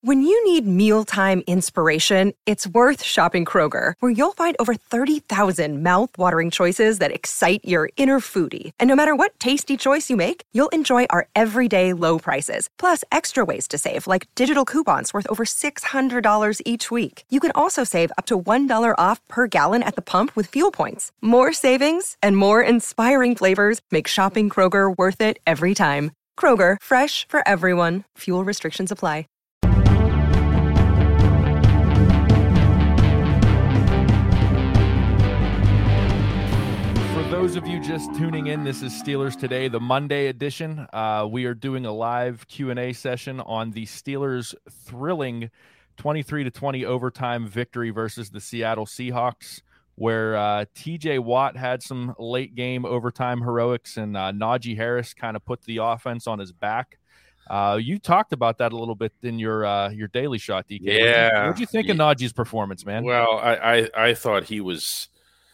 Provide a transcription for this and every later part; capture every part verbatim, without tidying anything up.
When you need mealtime inspiration, it's worth shopping Kroger, where you'll find over thirty thousand mouth-watering choices that excite your inner foodie. And no matter what tasty choice you make, you'll enjoy our everyday low prices, plus extra ways to save, like digital coupons worth over six hundred dollars each week. You can also save up to one dollar off per gallon at the pump with fuel points. More savings and more inspiring flavors make shopping Kroger worth it every time. Kroger, fresh for everyone. Fuel restrictions apply. Those of you just tuning in, this is Steelers Today, the Monday edition. Uh, we are doing a live Q and A session on the Steelers' thrilling twenty-three to twenty overtime victory versus the Seattle Seahawks, where uh, T J Watt had some late game overtime heroics and uh, Najee Harris kind of put the offense on his back. Uh, you talked about that a little bit in your uh, your Daily Shot, D K. Yeah. What did you think yeah. of Najee's performance, man? Well, I, I, I thought he was.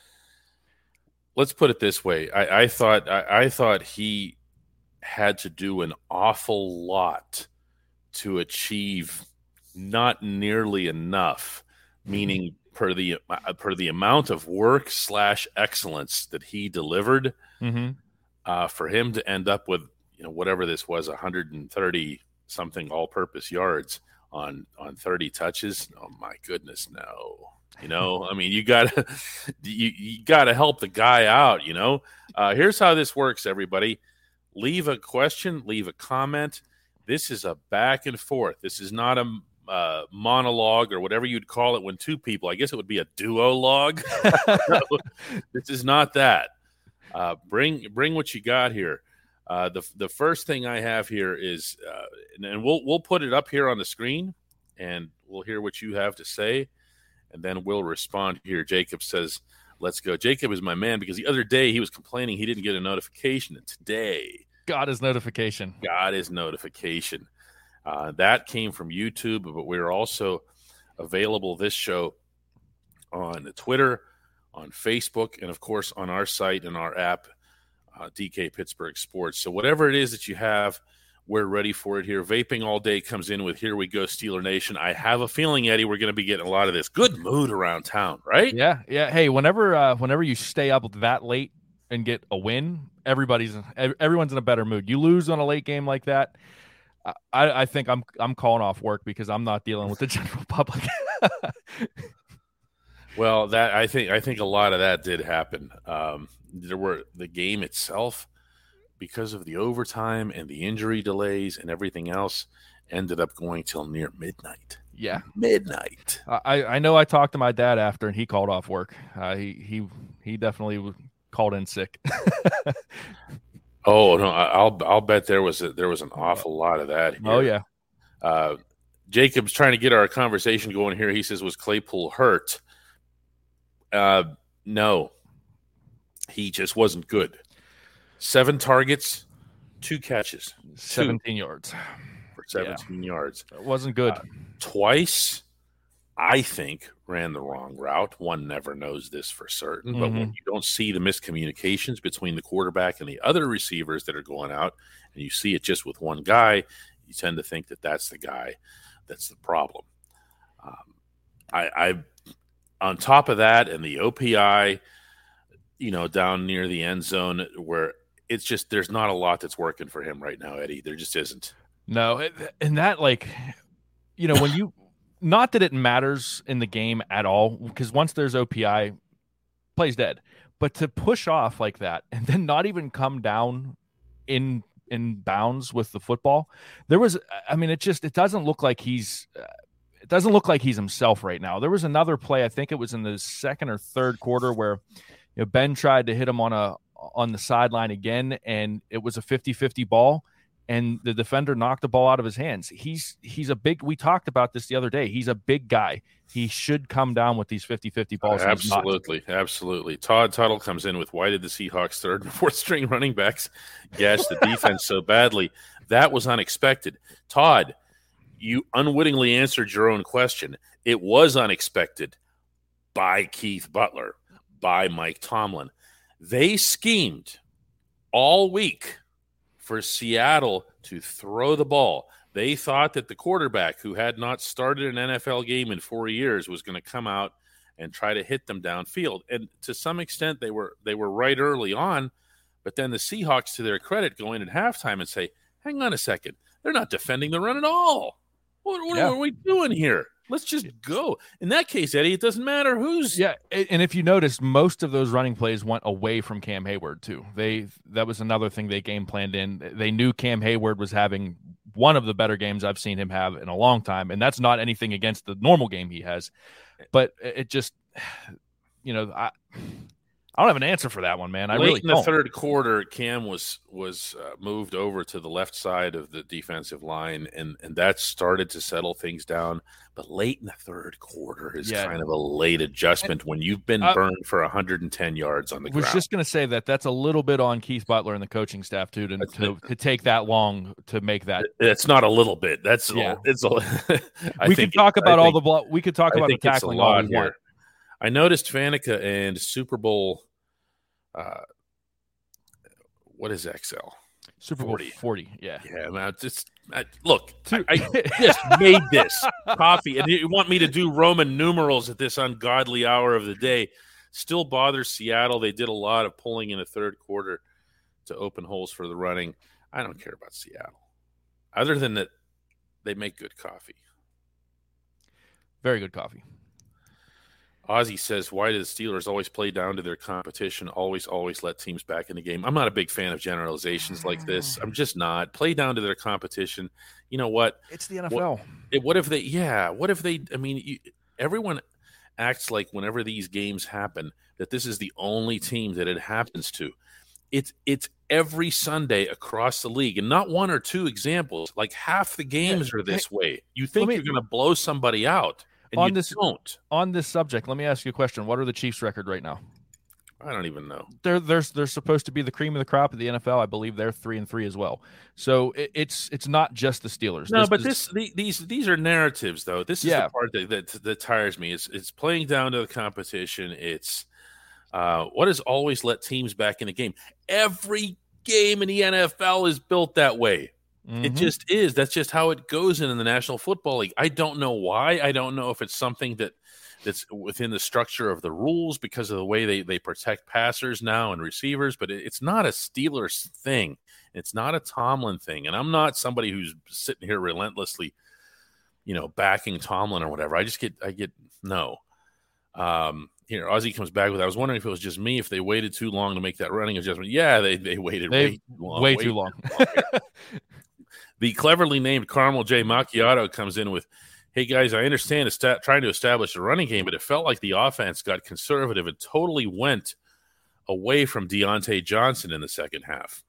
Let's put it this way. I, I thought I, I thought he had to do an awful lot to achieve not nearly enough, meaning per the uh, per the amount of work slash excellence that he delivered, mm-hmm. uh, for him to end up with, you know, whatever this was, one hundred thirty something all-purpose yards on on thirty touches. Oh my goodness, no. You know, I mean, you gotta you, you gotta help the guy out. You know, uh, here's how this works. Everybody, leave a question, leave a comment. This is a back and forth. This is not a uh, monologue or whatever you'd call it when two people. I guess it would be a duo log. No, this is not that. Uh, bring bring what you got here. Uh, the the first thing I have here is, uh, and, and we'll we'll put it up here on the screen, and we'll hear what you have to say. And then we'll respond here. Jacob says, let's go. Jacob is my man because the other day he was complaining he didn't get a notification. And today, got his notification. Got his notification. Uh, that came from YouTube, but we're also available, this show, on Twitter, on Facebook, and, of course, on our site and our app, uh, D K Pittsburgh Sports. So whatever it is that you have, we're ready for it here. Vaping All Day comes in with Here We Go, Steeler Nation. I have a feeling, Eddie, we're going to be getting a lot of this good mood around town, right? Yeah, yeah. Hey, whenever uh, whenever you stay up that late and get a win, everybody's everyone's in a better mood. You lose on a late game like that, I, I think I'm I'm calling off work because I'm not dealing with the general public. Well, that I think I think a lot of that did happen. Um, there were the game itself, because of the overtime and the injury delays and everything else, ended up going till near midnight. Yeah, midnight. I, I know. I talked to my dad after, and he called off work. Uh, he he he definitely called in sick. Oh no, I'll I'll bet there was a, there was an awful lot of that here. Oh yeah. Uh, Jacob's trying to get our conversation going here. He says, "Was Claypool hurt?" Uh, no, he just wasn't good. Seven targets, two catches. seventeen two yards. For seventeen yeah. yards. It wasn't good. Uh, twice, I think, ran the wrong route. One never knows this for certain. Mm-hmm. But when you don't see the miscommunications between the quarterback and the other receivers that are going out, and you see it just with one guy, you tend to think that that's the guy that's the problem. Um, I, I, on top of that, and the O P I, you know, down near the end zone where – it's just there's not a lot that's working for him right now, Eddie. There just isn't. No, and that, like, you know, when you – not that it matters in the game at all, because once there's O P I, play's dead. But to push off like that and then not even come down in in bounds with the football, there was – I mean, it just – it doesn't look like he's uh, – it doesn't look like he's himself right now. There was another play, I think it was in the second or third quarter, where you know, Ben tried to hit him on a – on the sideline again, and it was a fifty-fifty ball, and the defender knocked the ball out of his hands. He's he's a big – we talked about this the other day. He's a big guy. He should come down with these fifty-fifty balls. Uh, absolutely, absolutely. Todd Tuttle comes in with, why did the Seahawks third and fourth string running backs gash the defense so badly? That was unexpected. Todd, you unwittingly answered your own question. It was unexpected by Keith Butler, by Mike Tomlin. They schemed all week for Seattle to throw the ball. They thought that the quarterback, who had not started an N F L game in four years, was going to come out and try to hit them downfield. And to some extent, they were they were right early on. But then the Seahawks, to their credit, go in at halftime and say, hang on a second. They're not defending the run at all. What, what yeah. are we doing here? Let's just go. In that case, Eddie, it doesn't matter who's. Yeah, and if you notice, most of those running plays went away from Cam Hayward, too. They That was another thing they game planned in. They knew Cam Hayward was having one of the better games I've seen him have in a long time, and that's not anything against the normal game he has. But it just, you know, I I don't have an answer for that one, man. I Late really in the don't. third quarter, Cam was was uh, moved over to the left side of the defensive line, and, and that started to settle things down. But late in the third quarter is yeah. kind of a late adjustment and, when you've been uh, burned for one hundred ten yards on the ground. I was just going to say that that's a little bit on Keith Butler and the coaching staff, too, to, to, to take that long to make that. It's not a little bit. That's yeah. a, it's a. we could talk about I all think, the blo- we could talk I about the tackling all we want. I noticed Faneca and Super Bowl. Uh, what is X L? Super Bowl forty. forty, yeah. Yeah, man, just I, look, I, I just made this coffee, and you want me to do Roman numerals at this ungodly hour of the day. Still bothers Seattle. They did a lot of pulling in the third quarter to open holes for the running. I don't care about Seattle. Other than that, they make good coffee. Very good coffee. Ozzy says, why do the Steelers always play down to their competition, always, always let teams back in the game? I'm not a big fan of generalizations like this. I'm just not. Play down to their competition. You know what? It's the N F L. What, what if they – yeah, what if they – I mean, you, everyone acts like whenever these games happen that this is the only team that it happens to. It's it's every Sunday across the league, and not one or two examples. Like half the games are this way. You think me, you're going to blow somebody out. And on you this don't. On this subject, let me ask you a question. What are the Chiefs' record right now? I don't even know. They're they're they're supposed to be the cream of the crop of the N F L. I believe they're three and three as well. So it, it's it's not just the Steelers. No, this, but this, this the, these these are narratives, though. This is yeah. the part that, that that tires me. It's it's playing down to the competition. It's uh, what has always let teams back in the game. Every game in the N F L is built that way. Mm-hmm. It just is. That's just how it goes in, in the National Football League. I don't know why. I don't know if it's something that that's within the structure of the rules because of the way they, they protect passers now and receivers, but it, it's not a Steelers thing. It's not a Tomlin thing. And I'm not somebody who's sitting here relentlessly, you know, backing Tomlin or whatever. I just get, I get, no. Um, here, Ozzy comes back with, I was wondering if it was just me, if they waited too long to make that running adjustment. Yeah, they, they waited they, way too long. Way, way too long. Too long The cleverly named Caramel J. Macchiato comes in with, hey, guys, I understand it's sta- trying to establish a running game, but it felt like the offense got conservative and totally went away from Deontay Johnson in the second half.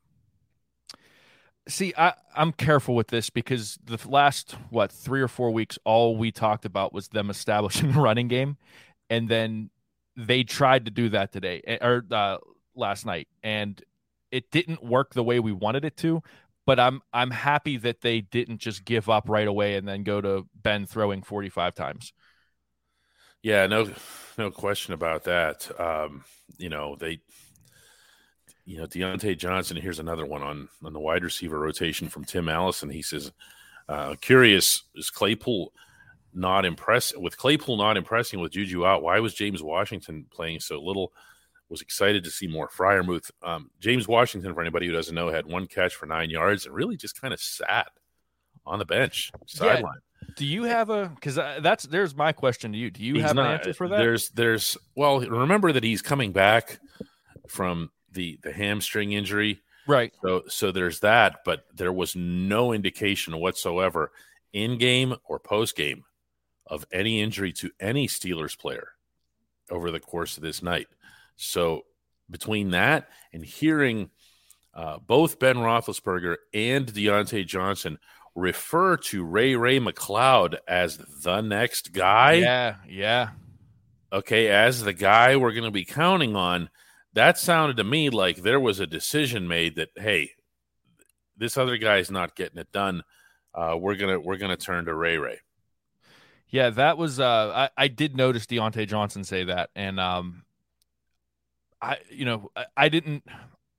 See, I, I'm careful with this because the last, what, three or four weeks, all we talked about was them establishing a running game, and then they tried to do that today, or uh, last night, and it didn't work the way we wanted it to. But I'm I'm happy that they didn't just give up right away and then go to Ben throwing forty-five times. Yeah, no, no question about that. Um, you know they, you know Deontay Johnson. Here's another one on on the wide receiver rotation from Tim Allison. He says, uh, "Curious is Claypool not impress with Claypool not impressing with Juju out? Why was James Washington playing so little?" Was excited to see more Freiermuth. Um, James Washington, for anybody who doesn't know, had one catch for nine yards and really just kind of sat on the bench, sideline. Yeah. Do you have a – because that's there's my question to you. Do you he's have not, an answer for that? There's there's – well, remember that he's coming back from the, the hamstring injury. Right. So, so there's that, but there was no indication whatsoever in-game or post-game of any injury to any Steelers player over the course of this night. So between that and hearing uh, both Ben Roethlisberger and Deontay Johnson refer to Ray Ray McCloud as the next guy. Yeah, yeah. Okay, as the guy we're going to be counting on, that sounded to me like there was a decision made that, hey, this other guy's not getting it done. Uh, we're gonna we're gonna turn to Ray Ray. Yeah, that was. Uh, I I did notice Deontay Johnson say that, and um. I, you know, I, I didn't,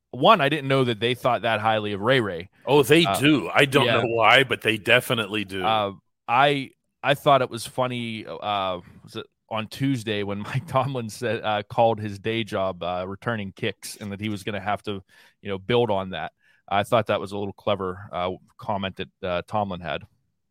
one, I didn't know that they thought that highly of Ray Ray. Oh, they uh, do. I don't yeah. know why, but they definitely do. Uh, I I thought it was funny. Uh, was it on Tuesday when Mike Tomlin said uh, called his day job uh, returning kicks, and that he was going to have to, you know, build on that. I thought that was a little clever uh, comment that uh, Tomlin had.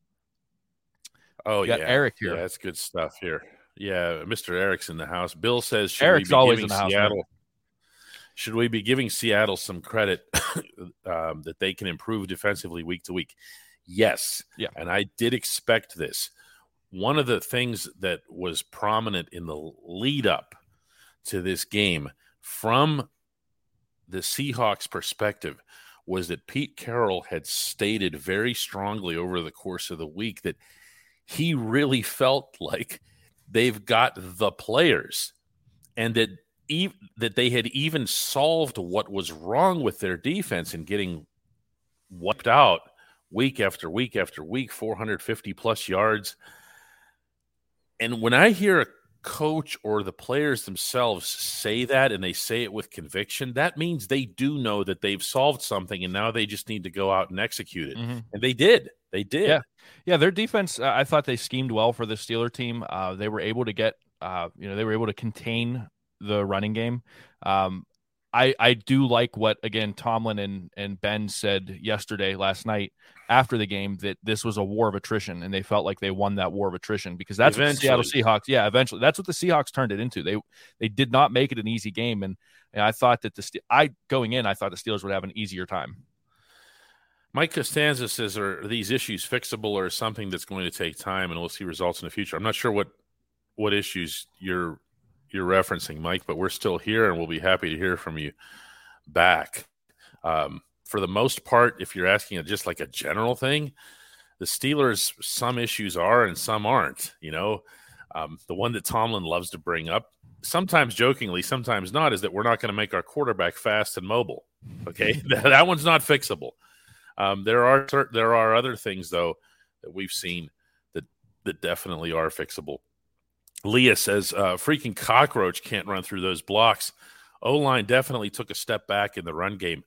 Oh, yeah, Eric here. Yeah, that's good stuff here. Yeah, Mister Eric's in the house. Bill says, should Eric's we be always giving in the house, Seattle? man. Should we be giving Seattle some credit um, that they can improve defensively week to week? Yes. Yeah. And I did expect this. One of the things that was prominent in the lead up to this game from the Seahawks perspective was that Pete Carroll had stated very strongly over the course of the week that he really felt like they've got the players, and that e- that they had even solved what was wrong with their defense in getting wiped out week after week after week, four hundred fifty plus yards. And when I hear a coach or the players themselves say that, and they say it with conviction, that means they do know that they've solved something, and now they just need to go out and execute it. Mm-hmm. And they did. They did. Yeah. Yeah. Their defense, uh, I thought they schemed well for the Steeler team. Uh, they were able to get, uh, you know, they were able to contain the running game. Um, I, I do like what, again, Tomlin and, and Ben said yesterday, last night, after the game, that this was a war of attrition, and they felt like they won that war of attrition, because that's eventually. What the Seattle Seahawks, yeah, eventually, that's what the Seahawks turned it into. They they did not make it an easy game, and, and I thought that the I going in, I thought the Steelers would have an easier time. Mike Costanza says, are these issues fixable, or something that's going to take time, and we'll see results in the future? I'm not sure what what issues you're you're referencing, Mike, but we're still here, and we'll be happy to hear from you back. Um, for the most part, if you're asking just like a general thing, the Steelers, some issues are and some aren't. You know, um, the one that Tomlin loves to bring up, sometimes jokingly, sometimes not, is that we're not going to make our quarterback fast and mobile. Okay, that, that one's not fixable. Um, there are there are other things, though, that we've seen that that definitely are fixable. Leah says, uh, freaking cockroach can't run through those blocks. O-line definitely took a step back in the run game.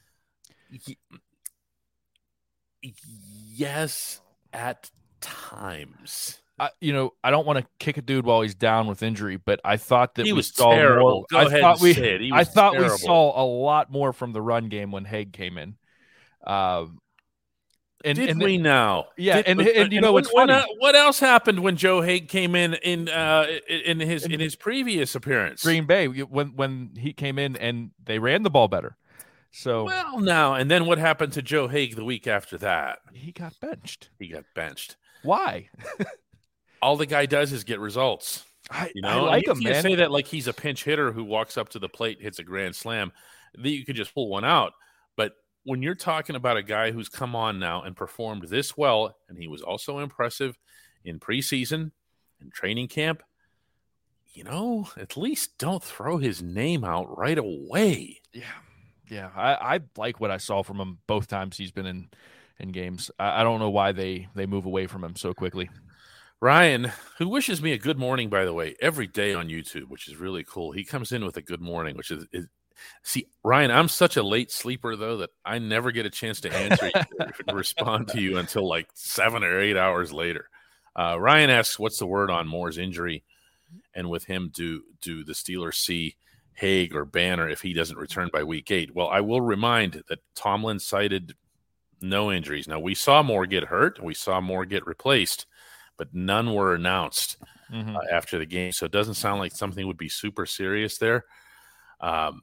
Yes, at times. I, you know, I don't want to kick a dude while he's down with injury, but I thought that he we was saw terrible. more. Go I ahead thought and we, say it. He I was thought terrible. we saw a lot more from the run game when Haig came in. Um, And, Did and we the, now? Yeah, Did, and, and, and you know what, what's funny? What, what else happened when Joe Haig came in in uh, in his in, in his previous appearance? Green Bay, when when he came in and they ran the ball better. So well, now and then, what happened to Joe Haig the week after that? He got benched. He got benched. Why? All the guy does is get results. I, you know, I like you him, can't man. Say that like he's a pinch hitter who walks up to the plate, hits a grand slam. That you could just pull one out, but when you're talking about a guy who's come on now and performed this well, and he was also impressive in preseason and training camp, you know, at least don't throw his name out right away. Yeah. Yeah. I, I like what I saw from him both times he's been in, in games. I, I don't know why they, they move away from him so quickly. Ryan, who wishes me a good morning, by the way, every day on YouTube, which is really cool. He comes in with a good morning, which is, is See, Ryan, I'm such a late sleeper, though, that I never get a chance to answer you or respond to you until like seven or eight hours later. Uh, Ryan asks, what's the word on Moore's injury? And with him, do, do the Steelers see Haig or Banner if he doesn't return by week eight? Well, I will remind that Tomlin cited no injuries. Now, we saw Moore get hurt. We saw Moore get replaced, but none were announced mm-hmm. uh, after the game. So it doesn't sound like something would be super serious there. Um,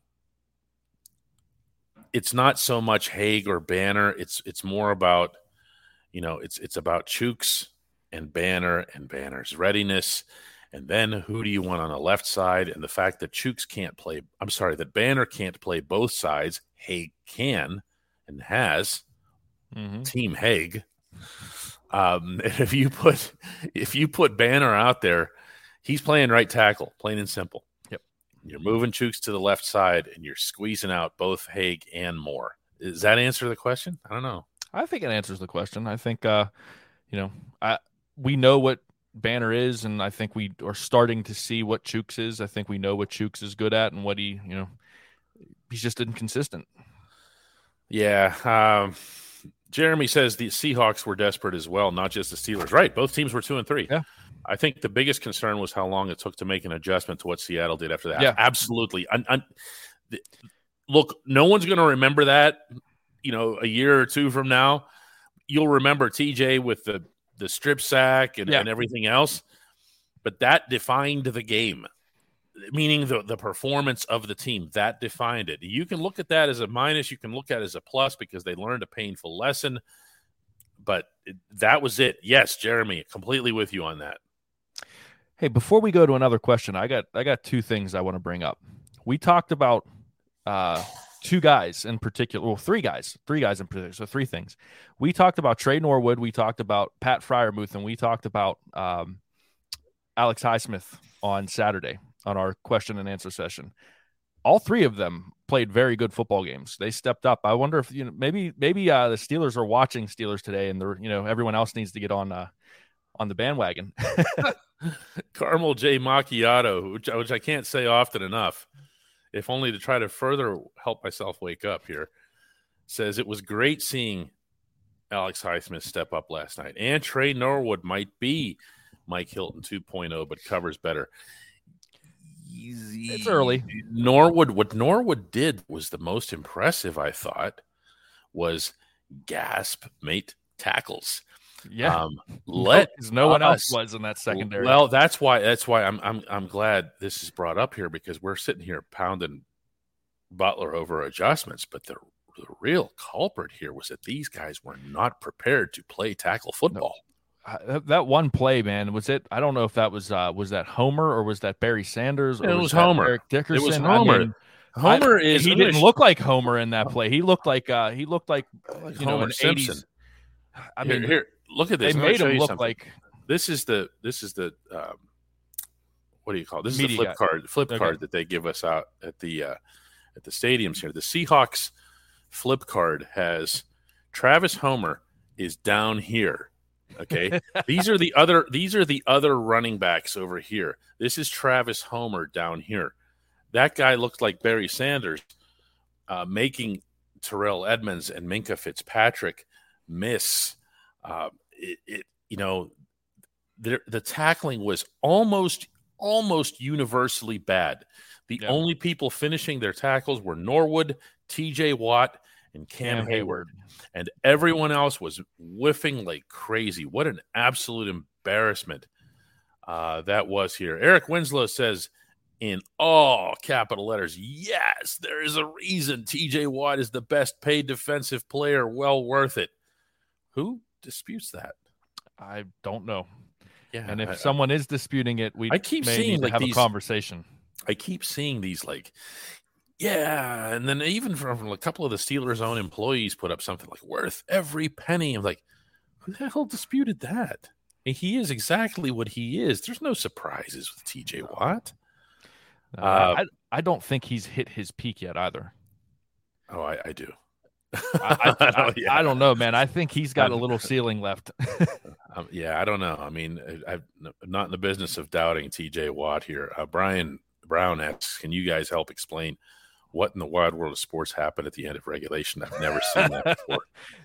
It's not so much Haig or Banner. It's it's more about, you know, it's it's about Chooks and Banner and Banner's readiness. And then who do you want on the left side? And the fact that Chooks can't play, I'm sorry, that Banner can't play both sides. Haig can and has. Mm-hmm. Team Haig. Um, if you put if you put Banner out there, he's playing right tackle, plain and simple. You're moving Chooks to the left side, and you're squeezing out both Haig and Moore. Does that answer the question? I don't know. I think it answers the question. I think, uh, you know, I we know what Banner is, and I think we are starting to see what Chooks is. I think we know what Chooks is good at and what he, you know, he's just inconsistent. Yeah. Um, Jeremy says the Seahawks were desperate as well, not just the Steelers. Right. Both teams were two and three. Yeah. I think the biggest concern was how long it took to make an adjustment to what Seattle did after that. Yeah. Absolutely. I, I, the, look, no one's going to remember that, you know, a year or two from now. You'll remember T J with the, the strip sack and, yeah. and everything else. But that defined the game, meaning the, the performance of the team. That defined it. You can look at that as a minus. You can look at it as a plus because they learned a painful lesson. But it, that was it. Yes, Jeremy, completely with you on that. Hey, before we go to another question, I got I got two things I want to bring up. We talked about uh, two guys in particular, well, three guys, three guys in particular, so three things. We talked about Trey Norwood, we talked about Pat Freiermuth, and we talked about um, Alex Highsmith on Saturday on our question and answer session. All three of them played very good football games. They stepped up. I wonder if, you know, maybe maybe uh, the Steelers are watching Steelers today, and they're, you know, everyone else needs to get on uh, on the bandwagon. Carmel J. Macchiato, which, which I can't say often enough, if only to try to further help myself wake up here, says it was great seeing Alex Highsmith step up last night. And Trey Norwood might be Mike Hilton two point oh, but covers better. It's early. Norwood, what Norwood did was the most impressive, I thought, was gasp mate tackles. Yeah, um, let no, no one us, else was in that secondary. Well, that's why that's why I'm I'm I'm glad this is brought up here, because we're sitting here pounding Butler over adjustments, but the, the real culprit here was that these guys were not prepared to play tackle football. No. Uh, that one play, man, was it? I don't know if that was uh, was that Homer or was that Barry Sanders? Or it was, was Homer. Eric Dickerson. It was Homer. I mean, Homer I, is he didn't look like Homer in that play. He looked like uh, he looked like you know Homer an Simpson. eighties. I mean, here, here, look at this. They Let me made show him you look something. like this is the this is the um, what do you call it? This is the Media flip guy. card flip Okay. card that they give us out at the uh, at the stadiums here. The Seahawks flip card has Travis Homer is down here. Okay, these are the other these are the other running backs over here. This is Travis Homer down here. That guy looked like Barry Sanders, uh, making Terrell Edmonds and Minka Fitzpatrick miss. Uh, it, it you know the the tackling was almost almost universally bad. The Yeah. only people finishing their tackles were Norwood, T J Watt, and Cam, Cam Hayward. Hayward. And everyone else was whiffing like crazy. What an absolute embarrassment uh, that was here. Eric Winslow says in all capital letters, yes, there is a reason T J Watt is the best paid defensive player. Well worth it. Who disputes that? I don't know. Yeah, And if I, someone is disputing it, we I keep may seeing, need to like, have these- a conversation. I keep seeing these like, yeah, and then even from, from a couple of the Steelers' own employees put up something like worth every penny. I'm like, who the hell disputed that? And he is exactly what he is. There's no surprises with T J Watt. Uh, Uh, I I don't think he's hit his peak yet either. Oh, I, I do. I, I, I, Oh, yeah. I don't know, man. I think he's got a I'm- little ceiling left. Um, yeah, I don't know. I mean, I, I'm not in the business of doubting T J Watt here. Uh, Brian Brown asks, can you guys help explain what in the wide world of sports happened at the end of regulation? I've never seen that before.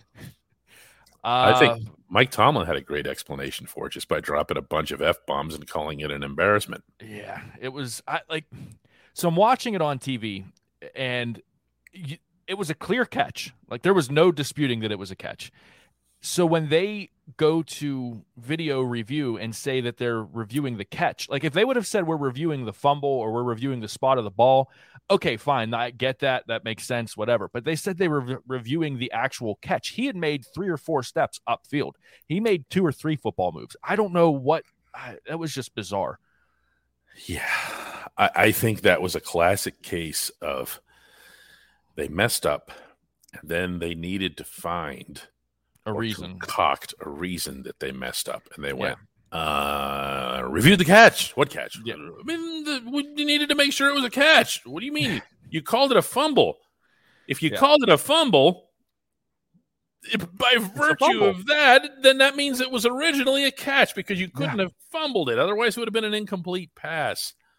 Uh, I think Mike Tomlin had a great explanation for it just by dropping a bunch of F-bombs and calling it an embarrassment. Yeah, it was I like. So I'm watching it on T V, and y- it was a clear catch. Like there was no disputing that it was a catch. So when they go to video review and say that they're reviewing the catch, like if they would have said we're reviewing the fumble or we're reviewing the spot of the ball, okay, fine, I get that, that makes sense, whatever. But they said they were re- reviewing the actual catch. He had made three or four steps upfield. He made two or three football moves. I don't know what. I, that was just bizarre. Yeah, I, I think that was a classic case of they messed up, and then they needed to find A or reason. concoct a reason that they messed up, and they went uh reviewed the catch. What catch? Yeah. I mean, the, we you needed to make sure it was a catch. What do you mean? You called it a fumble. If you Yeah. called it a fumble, if, by virtue fumble. of that, then that means it was originally a catch because you couldn't Yeah. have fumbled it. Otherwise, it would have been an incomplete pass.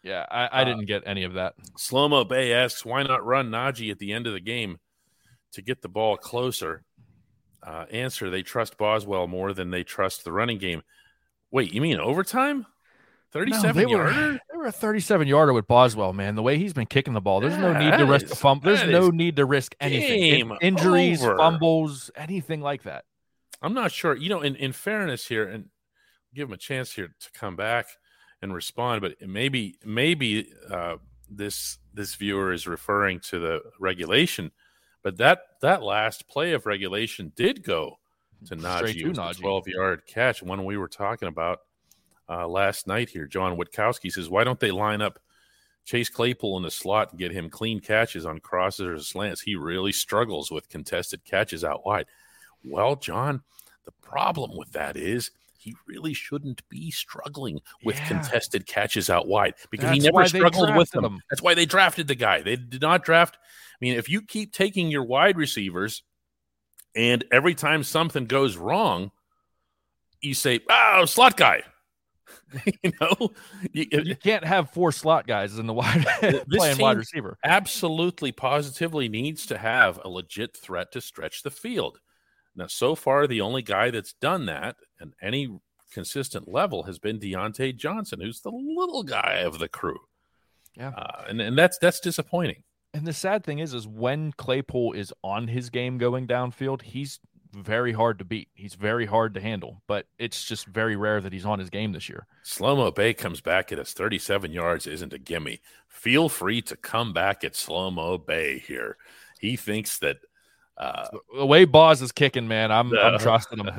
Yeah, I, I uh, didn't get any of that. Slow-Mo Bay asks, why not run Najee at the end of the game to get the ball closer? Uh, answer, they trust Boswell more than they trust the running game. Wait, you mean overtime? thirty-seven no, yarder? They were a thirty-seven yarder with Boswell, man. The way he's been kicking the ball, there's yeah, no need to risk is, a fumble. There's no need to risk anything. In, injuries, over. fumbles, anything like that. I'm not sure. You know, in, in fairness here, and give him a chance here to come back and respond, but maybe maybe uh, this this viewer is referring to the regulation, but that that last play of regulation did go to Najee. It was a twelve-yard catch, one we were talking about uh, last night here. John Witkowski says, why don't they line up Chase Claypool in the slot and get him clean catches on crosses or slants? He really struggles with contested catches out wide. Well, John, the problem with that is he really shouldn't be struggling with yeah. contested catches out wide because That's he never struggled with them. Him. That's why they drafted the guy. They did not draft. I mean, if you keep taking your wide receivers and every time something goes wrong, you say, oh, slot guy. you know, you, you can't have four slot guys in the wide playing wide receiver. Absolutely, positively needs to have a legit threat to stretch the field. Now, so far, the only guy that's done that at any consistent level has been Deontay Johnson, who's the little guy of the crew. Yeah, uh, and and that's that's disappointing. And the sad thing is, is when Claypool is on his game going downfield, he's very hard to beat. He's very hard to handle, but it's just very rare that he's on his game this year. Slow-Mo Bay comes back at us. thirty-seven yards isn't a gimme. Feel free to come back at Slow-Mo Bay here. He thinks that uh, the way Boz is kicking, man, I'm, uh, I'm trusting him.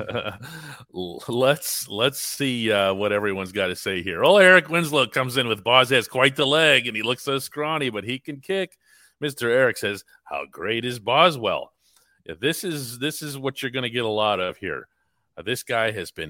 let's let's see uh, what everyone's got to say here. Oh, Eric Winslow comes in with Boz has quite the leg, and he looks so scrawny, but he can kick. Mister Eric says, how great is Boswell? Yeah, this is this is what you're going to get a lot of here. Uh, this guy has been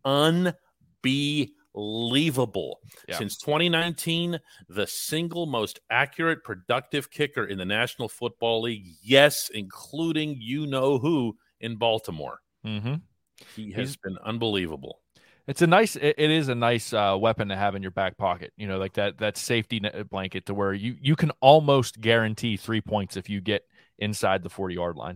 unbelievable. Yeah. Since twenty nineteen, the single most accurate, productive kicker in the National Football League. Yes, including you-know-who in Baltimore. Mm-hmm. He has He's, been unbelievable. It's a nice, it, it is a nice uh, weapon to have in your back pocket. You know, like that that safety net blanket to where you, you can almost guarantee three points if you get inside the forty-yard line.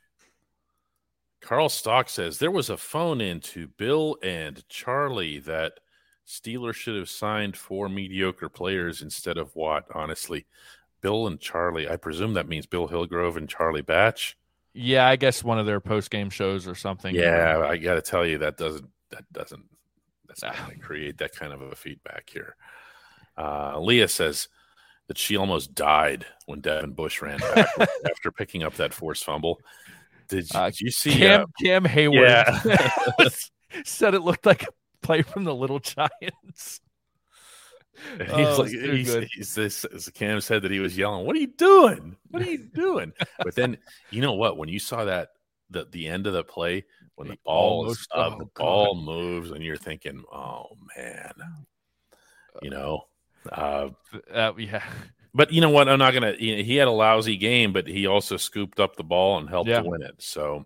Carl Stock says there was a phone in to Bill and Charlie that Steelers should have signed four mediocre players instead of Watt. Honestly, Bill and Charlie, I presume that means Bill Hillgrove and Charlie Batch. Yeah, I guess one of their post-game shows or something. Yeah, I got to tell you, that doesn't, that doesn't, that's not going to create that kind of a feedback here. Uh, Leah says that she almost died when Devin Bush ran back after picking up that forced fumble. Did you, uh, did you see Cam, uh, Cam Hayward yeah. said it looked like a play from the Little Giants. He's oh, like, he's, he's this, as Cam said that he was yelling, what are you doing? What are you doing? But then, you know what? When you saw that, the, the end of the play, when the ball, is up, oh, the ball God. moves, and you're thinking, oh, man, you know. Uh, uh, yeah. But you know what? I'm not going to you know, – he had a lousy game, but he also scooped up the ball and helped yeah. to win it. So,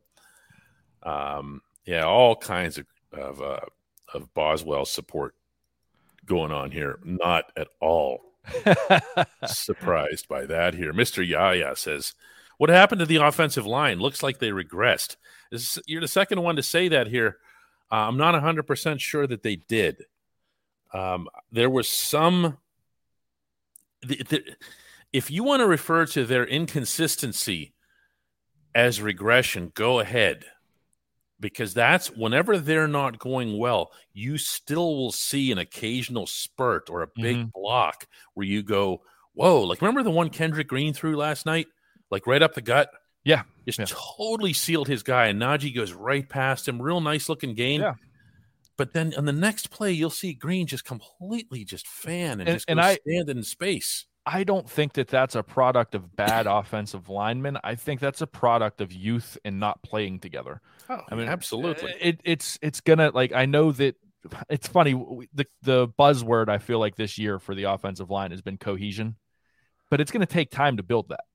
um, yeah, all kinds of of, uh, of Boswell support going on here. Not at all surprised by that here. Mister Yaya says, what happened to the offensive line? Looks like they regressed. This, you're the second one to say that here. Uh, I'm not one hundred percent sure that they did. Um, there was some – The, the, if you want to refer to their inconsistency as regression, go ahead. Because that's whenever they're not going well, you still will see an occasional spurt or a big mm-hmm. block where you go, whoa, like remember the one Kendrick Green threw last night? Like right up the gut? Yeah. Just yeah. totally sealed his guy, and Najee goes right past him. Real nice looking game. Yeah. But then on the next play, you'll see Green just completely just fan and, and just and go I, stand in space. I don't think that that's a product of bad offensive linemen. I think that's a product of youth and not playing together. Oh, I mean, absolutely. It, it's it's gonna like I know that it's funny. The the buzzword I feel like this year for the offensive line has been cohesion, but it's gonna take time to build that.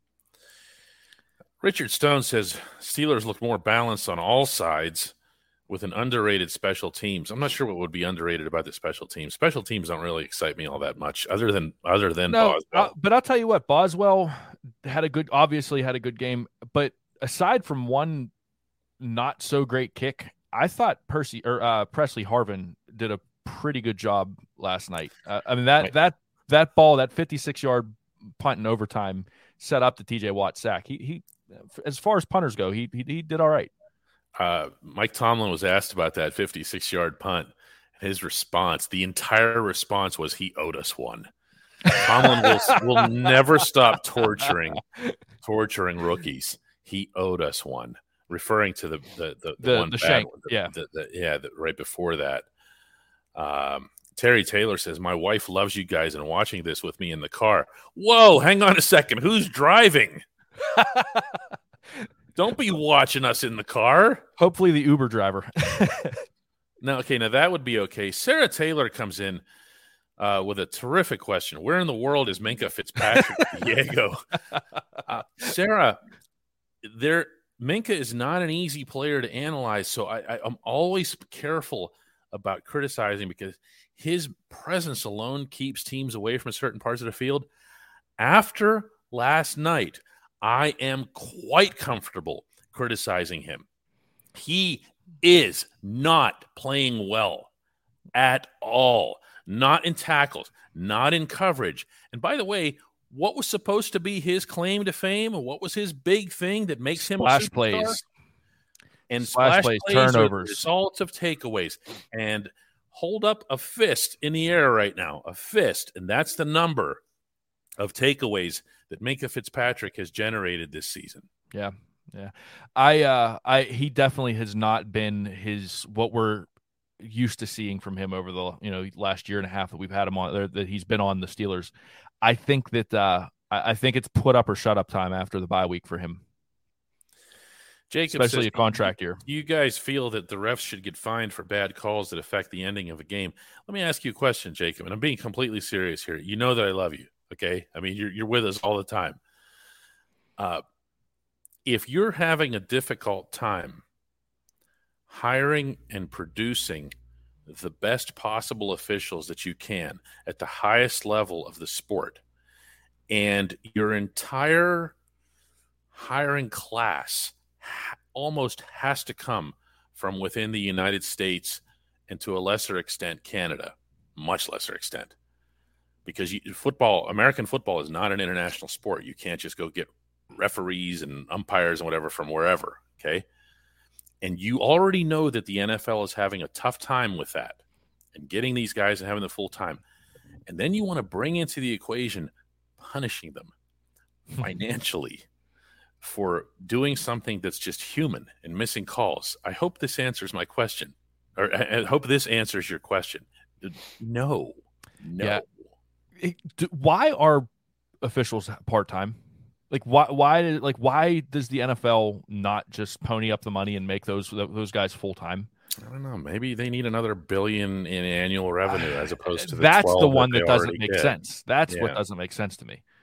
Richard Stone says Steelers look more balanced on all sides with an underrated special teams. I'm not sure what would be underrated about the special teams. Special teams don't really excite me all that much, other than other than No, Boswell. uh, but I'll tell you what, Boswell had a good, obviously had a good game, but aside from one not so great kick, I thought Percy or uh, Presley Harvin did a pretty good job last night. Uh, I mean that right. that that ball, that fifty-six yard punt in overtime, set up the T J Watt sack. He he, as far as punters go, he he, he did all right. Uh, Mike Tomlin was asked about that fifty-six yard punt. His response, the entire response was, he owed us one. Tomlin will, will never stop torturing, torturing rookies. He owed us one, referring to the the the, the, the one the bad shank, one, the, yeah, the, the, yeah, the, right before that. Um, Terry Taylor says, "My wife loves you guys and watching this with me in the car." Whoa, hang on a second. Who's driving? Don't be watching us in the car. Hopefully the Uber driver. Now, okay, now that would be okay. Sarah Taylor comes in uh, with a terrific question. Where in the world is Minkah Fitzpatrick Diego? Uh, Sarah, there, Minkah is not an easy player to analyze, so I, I, I'm always careful about criticizing because his presence alone keeps teams away from certain parts of the field. After last night, I am quite comfortable criticizing him. He is not playing well at all. Not in tackles, not in coverage. And by the way, what was supposed to be his claim to fame? What was his big thing that makes him splash a superstar? plays And splash, splash plays, plays turnovers, results of takeaways. And hold up a fist in the air right now, a fist, and that's the number of takeaways that Minkah Fitzpatrick has generated this season. Yeah, yeah. I, uh, I, he definitely has not been his what we're used to seeing from him over the you know last year and a half that we've had him on, that he's been on the Steelers. I think that uh, I, I think it's put up or shut up time after the bye week for him. Jacob especially says, a contract year. Do you guys feel that the refs should get fined for bad calls that affect the ending of a game? Let me ask you a question, Jacob, and I'm being completely serious here. You know that I love you, okay? I mean, you're you're with us all the time. Uh, if you're having a difficult time hiring and producing the best possible officials that you can at the highest level of the sport, and your entire hiring class almost has to come from within the United States and to a lesser extent Canada, much lesser extent, because you, football, American football is not an international sport. You can't just go get referees and umpires and whatever from wherever, okay? And you already know that the N F L is having a tough time with that and getting these guys and having the full time. And then you want to bring into the equation punishing them financially for doing something that's just human and missing calls. I hope this answers my question, or I hope this answers your question. No, no. Yeah. It, do, why are officials part-time? Like why? Why? Like why does the N F L not just pony up the money and make those those guys full-time? I don't know. Maybe they need another billion in annual revenue as opposed to the that's the one that, that doesn't make get. sense. That's yeah. what doesn't make sense to me.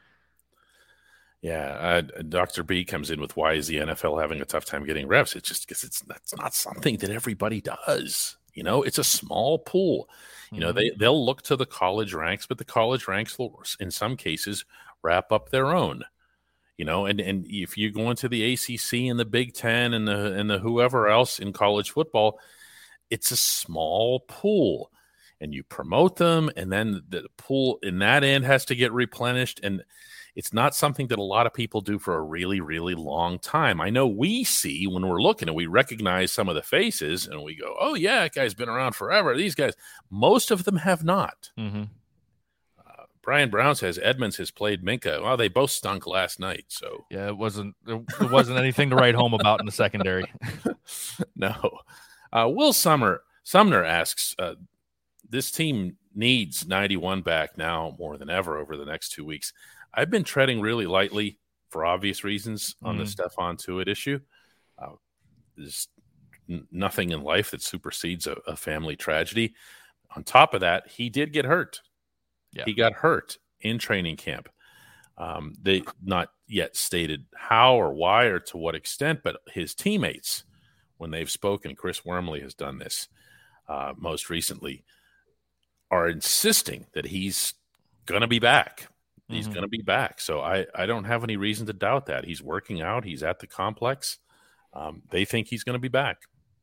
Yeah, uh, Doctor B comes in with why is the N F L having a tough time getting refs? It's just because it's that's not something that everybody does. You know, it's a small pool. You mm-hmm. know, they they'll look to the college ranks, but the college ranks will, in some cases, wrap up their own. You know, and, and if you go into the A C C and the Big Ten and the and the whoever else in college football, it's a small pool, and you promote them, and then the pool in that end has to get replenished, and it's not something that a lot of people do for a really, really long time. I know we see when we're looking and we recognize some of the faces, and we go, "Oh yeah, that guy's been around forever." These guys, most of them have not. Mm-hmm. Brian Brown says Edmonds has played Minkah. Well, they both stunk last night. So yeah, it wasn't there wasn't anything to write home about in the secondary. No. Uh, Will Summer Sumner asks, uh, this team needs ninety-one back now more than ever over the next two weeks. I've been treading really lightly for obvious reasons on mm-hmm. the Stephon Tuitt issue. Uh, there's n- nothing in life that supersedes a, a family tragedy. On top of that, he did get hurt. Yeah. He got hurt in training camp. Um, they not yet stated how or why or to what extent, but his teammates when they've spoken, Chris Wormley has done this uh, most recently, are insisting that he's going to be back. He's mm-hmm. going to be back. So I, I don't have any reason to doubt that. He's working out. He's at the complex. Um, they think he's going to be back.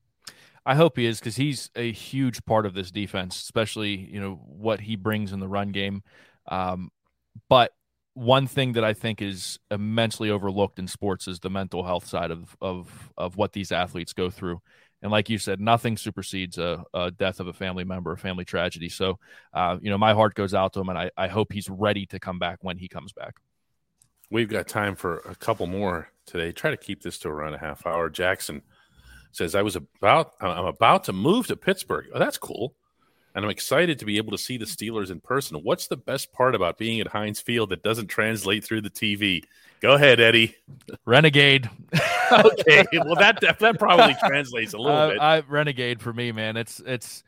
I hope he is, because he's a huge part of this defense, especially, you know, what he brings in the run game. Um, but one thing that I think is immensely overlooked in sports is the mental health side of of of what these athletes go through. And like you said, nothing supersedes a, a death of a family member, a family tragedy. So, uh, you know, my heart goes out to him, and I, I hope he's ready to come back when he comes back. We've got time for a couple more today. Try to keep this to around a half hour. Jackson says, I was about, I'm about to move to Pittsburgh. Oh, that's cool. And I'm excited to be able to see the Steelers in person. What's the best part about being at Heinz Field that doesn't translate through the T V? Go ahead, Eddie. Renegade. Okay, well that that probably translates a little uh, bit. I, renegade for me, man. It's it's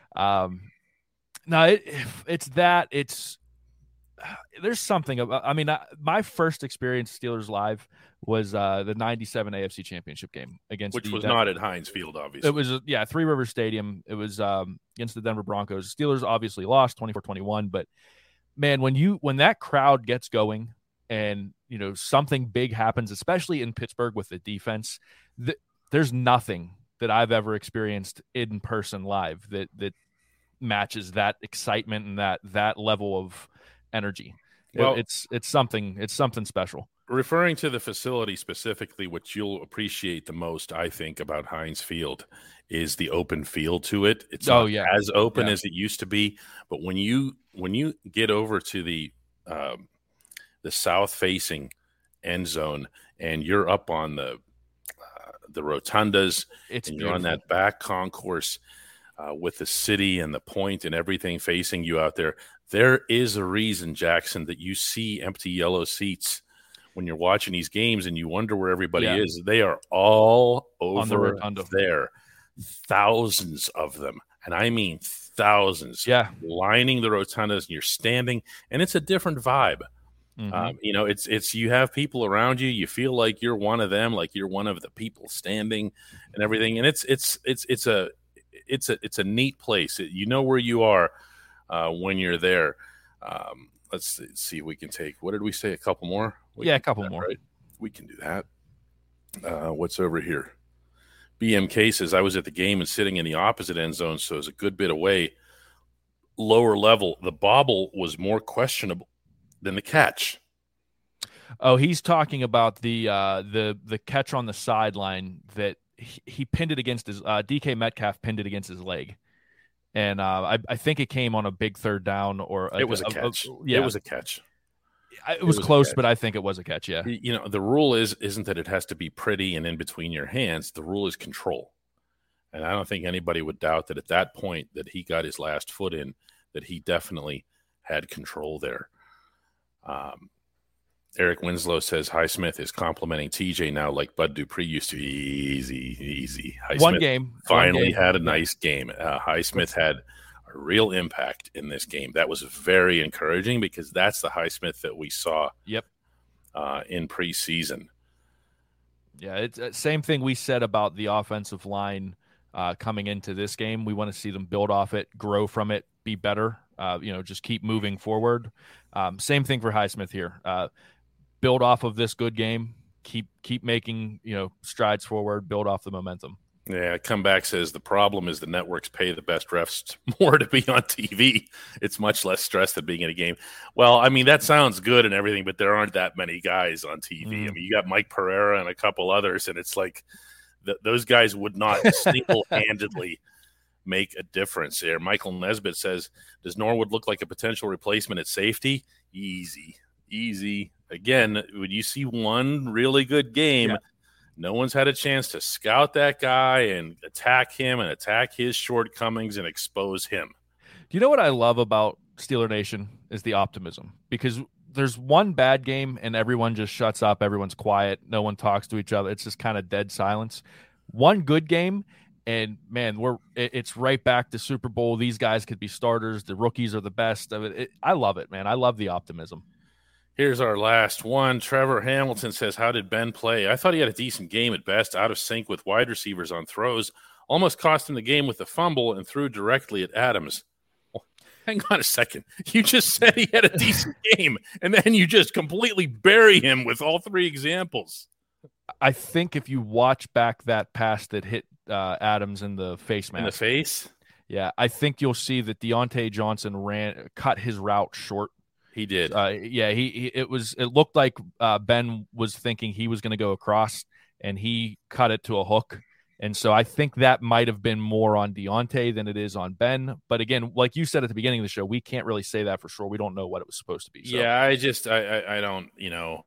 um no, it, it's that it's there's something about. I mean, I, my first experience Steelers live was uh, the ninety-seven A F C Championship game against, which the was Denver. not at Heinz Field, obviously. It was yeah, Three Rivers Stadium. It was um, against the Denver Broncos. Steelers obviously lost twenty-four twenty-one, but man, when you when that crowd gets going, and you know something big happens, especially in Pittsburgh with the defense, th- there's nothing that I've ever experienced in person live that that matches that excitement and that that level of energy. Well, it, it's it's something it's something special. Referring to the facility specifically, what you'll appreciate the most, I think, about Heinz Field is the open feel to it. It's oh, not yeah. as open yeah. as it used to be, but when you when you get over to the um, the south-facing end zone and you're up on the uh, the rotundas, it's and beautiful. you're on that back concourse uh, with the city and the point and everything facing you out there, there is a reason, Jackson, that you see empty yellow seats when you're watching these games and you wonder where everybody yeah. is. They are all on the over rotunda. there. Thousands of them. And I mean thousands. Yeah. Lining the rotundas, and you're standing, and it's a different vibe. Mm-hmm. Um, you know, it's, it's, you have people around you. You feel like you're one of them, like you're one of the people standing and everything. And it's, it's, it's, it's a, it's a, it's a neat place. You know where you are uh, when you're there. Um, Let's see if we can take, what did we say, a couple more? We yeah, a couple more. Right? We can do that. Uh, what's over here? B M K says, I was at the game and sitting in the opposite end zone, so it was a good bit away. Lower level, the bobble was more questionable than the catch. Oh, he's talking about the uh, the the catch on the sideline that he, he pinned it against his uh, D K Metcalf pinned it against his leg. And uh, I, I think it came on a big third down, or a, it was a, a catch. A, a, yeah, it was a catch. It was, it was close, but I think it was a catch. Yeah. You know, the rule is isn't that it has to be pretty and in between your hands. The rule is control, and I don't think anybody would doubt that at that point that he got his last foot in, that he definitely had control there. Um, Eric Winslow says Highsmith is complimenting T J now like Bud Dupree used to. Easy, easy. Highsmith one game finally one game. had a nice game. Uh, Highsmith had a real impact in this game. That was very encouraging because that's the Highsmith that we saw. Yep. Uh, in preseason. Yeah, it's uh, same thing we said about the offensive line uh, coming into this game. We want to see them build off it, grow from it, be better. Uh, you know, just keep moving forward. Um, same thing for Highsmith here. Uh, build off of this good game, keep keep making, you know, strides forward, build off the momentum. Yeah, Comeback says the problem is the networks pay the best refs more to be on T V. It's much less stress than being in a game. Well, I mean, that sounds good and everything, but there aren't that many guys on T V. Mm. I mean, you got Mike Pereira and a couple others, and it's like th- those guys would not single-handedly make a difference there. Michael Nesbitt says, does Norwood look like a potential replacement at safety? Easy, easy. Again, when you see one really good game, yeah. no one's had a chance to scout that guy and attack him and attack his shortcomings and expose him. Do you know what I love about Steeler Nation is the optimism? Because there's one bad game and everyone just shuts up. Everyone's quiet. No one talks to each other. It's just kind of dead silence. One good game, and man, we're it's right back to Super Bowl. These guys could be starters. The rookies are the best. I, mean, it, I love it, man. I love the optimism. Here's our last one. Trevor Hamilton says, how did Ben play? I thought he had a decent game at best, out of sync with wide receivers on throws. Almost cost him the game with the fumble and threw directly at Adams. Well, hang on a second. You just said he had a decent game, and then you just completely bury him with all three examples. I think if you watch back that pass that hit uh, Adams in the face mask. In the face? Yeah, I think you'll see that Deontay Johnson ran cut his route short. He did. Uh, yeah, he, he it was it looked like uh, Ben was thinking he was going to go across, and he cut it to a hook. And so I think that might have been more on Deontay than it is on Ben. But again, like you said at the beginning of the show, we can't really say that for sure. We don't know what it was supposed to be. So. Yeah, I just I, I I don't you know,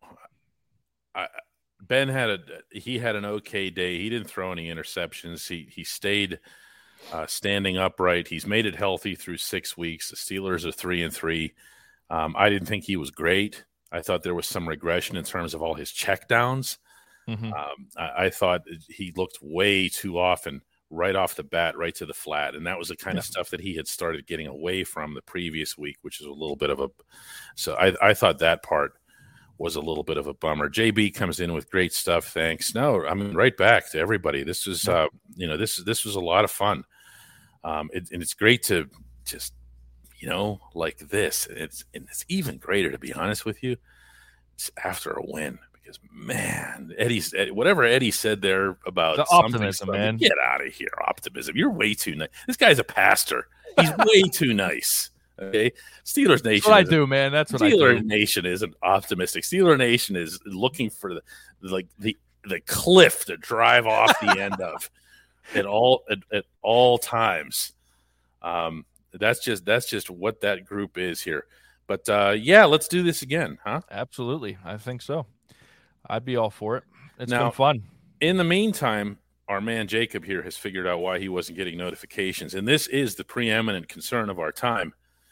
I, Ben had a he had an okay day. He didn't throw any interceptions. He he stayed uh, standing upright. He's made it healthy through six weeks. The Steelers are three and three. Um, I didn't think he was great. I thought there was some regression in terms of all his checkdowns. Mm-hmm. Um, I, I thought he looked way too often right off the bat, right to the flat. And that was the kind yeah. of stuff that he had started getting away from the previous week, which is a little bit of a – so I, I thought that part was a little bit of a bummer. J B comes in with great stuff. Thanks. No, I mean, right back to everybody. This was, uh, you know, this, this was a lot of fun. Um, it, and it's great to just – you know, like this. It's and it's even greater, to be honest with you, it's after a win because, man, Eddie's Eddie, whatever Eddie said there about the optimism, man. Get out of here, optimism. You're way too nice. This guy's a pastor. He's way too nice. Okay, Steelers Nation. That's what I do, man. That's what I do. Steelers Nation isn't optimistic. Steelers Nation is looking for the like the the cliff to drive off the end of at all at, at all times. Um. That's just that's just what that group is here. But, uh, yeah, let's do this again, huh? Absolutely. I think so. I'd be all for it. It's now, been fun. In the meantime, our man Jacob here has figured out why he wasn't getting notifications, and this is the preeminent concern of our time.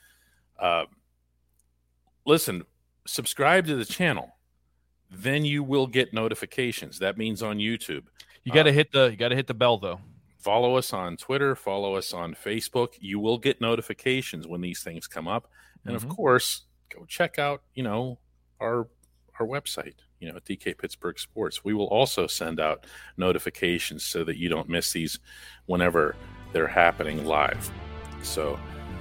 Uh, listen, subscribe to the channel. Then you will get notifications. That means on YouTube. You got to uh, hit the you got to hit the bell, though. Follow us on Twitter. Follow us on Facebook. You will get notifications when these things come up. And, mm-hmm. of course, go check out, you know, our our website, you know, at D K Pittsburgh Sports. We will also send out notifications so that you don't miss these whenever they're happening live. So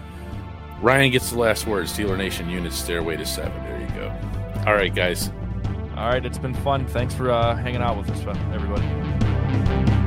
Ryan gets the last word. Steeler Nation Unit Stairway to Seven. There you go. All right, guys. All right, it's been fun. Thanks for uh, hanging out with us, everybody.